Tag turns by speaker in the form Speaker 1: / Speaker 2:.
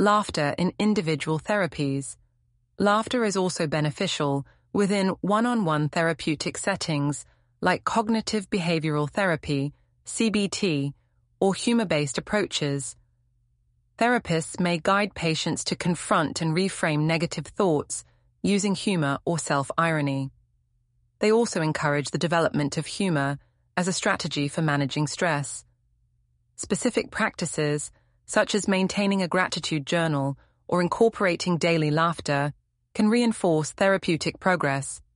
Speaker 1: Laughter in individual therapies. Laughter is also beneficial within one-on-one therapeutic settings like cognitive behavioral therapy, CBT, or humor-based approaches. Therapists may guide patients to confront and reframe negative thoughts using humor or self-irony. They also encourage the development of humor as a strategy for managing stress. Specific practices, such as maintaining a gratitude journal or incorporating daily laughter, can reinforce therapeutic progress.